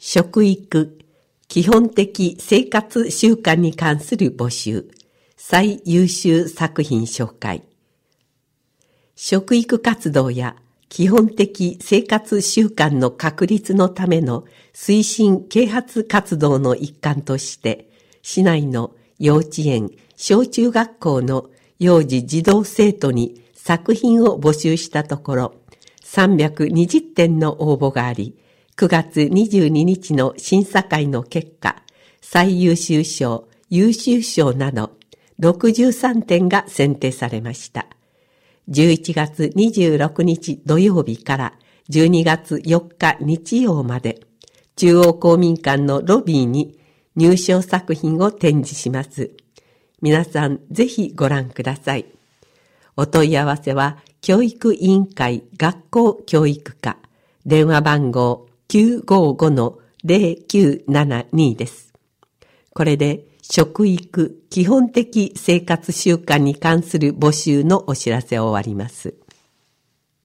食育、基本的生活習慣に関する募集、最優秀作品紹介。食育活動や基本的生活習慣の確立のための推進啓発活動の一環として、市内の幼稚園、小中学校の幼児児童生徒に作品を募集したところ、320点の応募があり、9月22日の審査会の結果、最優秀賞、優秀賞など63点が選定されました。11月26日土曜日から12月4日日曜まで、中央公民館のロビーに入賞作品を展示します。皆さんぜひご覧ください。お問い合わせは教育委員会学校教育課、電話番号955-0972です。これで食育基本的生活習慣に関する募集のお知らせを終わります。